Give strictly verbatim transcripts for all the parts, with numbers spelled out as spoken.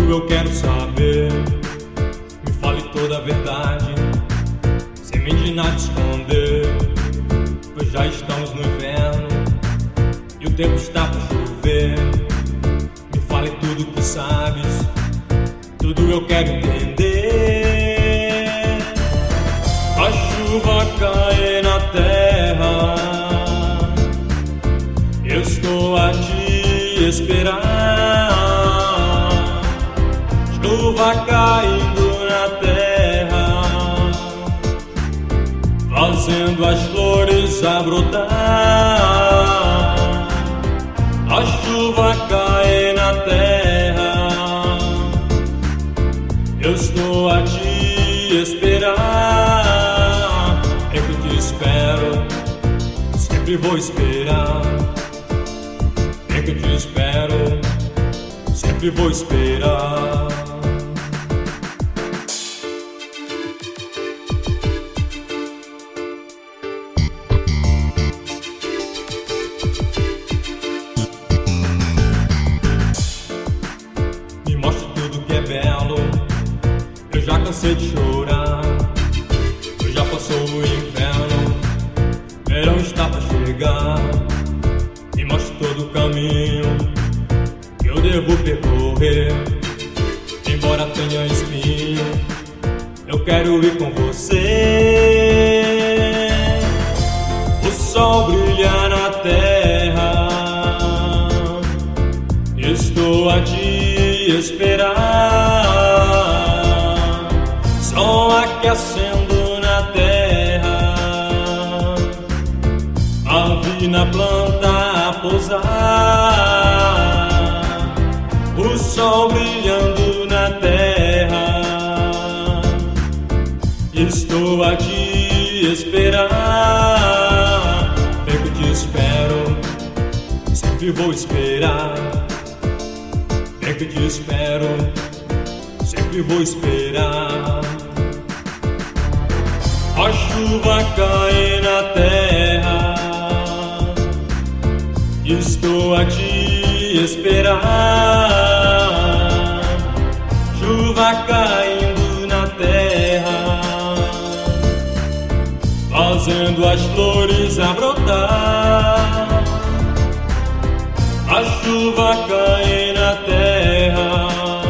tudo eu quero saber. Me fale toda a verdade, sem mim de nada esconder. Pois já estamos no inverno e o tempo está por chover. Me fale tudo que sabes, tudo eu quero entender. A chuva cai na terra, eu estou a te esperar. Chuva caindo na terra, fazendo as flores a brotar. A chuva cai na terra, eu estou a te esperar. É que eu te espero, sempre vou esperar. É que eu te espero, sempre vou esperar. Me mostre tudo que é belo, eu já cansei de chorar. Eu já passou o inverno, verão está pra chegar. Me mostre todo o caminho que eu devo percorrer. Embora tenha espinho, eu quero ir com você. O sol brilha na terra, estou a te esperar. Sol aquecendo na terra, ave na planta a pousar. O sol brilhando na terra, estou a te esperar. Vem que eu te espero, sempre vou esperar. Vem que eu te espero, sempre vou esperar. A chuva cai na terra, estou a te esperar. Chuva caindo na terra, fazendo as flores a brotar. A chuva cai na terra,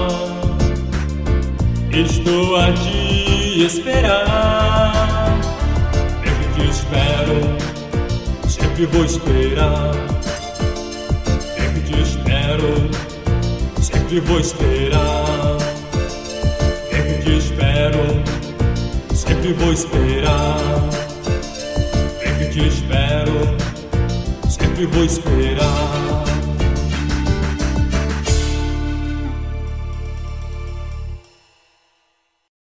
estou a te esperar. Eu que te espero, sempre vou esperar. Eu que te espero, sempre vou esperar. Eu que te espero, sempre vou esperar. Eu que te espero, sempre vou esperar.